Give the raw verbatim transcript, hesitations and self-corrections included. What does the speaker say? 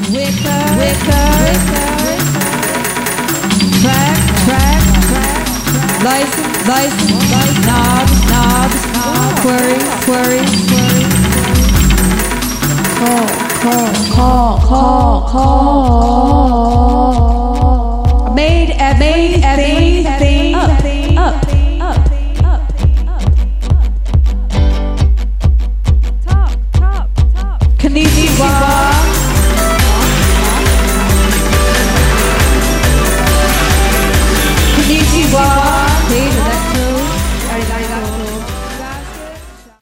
wicker, wicker, track, track, track, license, license, license, knobs, knobs, knobs, query, query, query, call, call, call, call, call.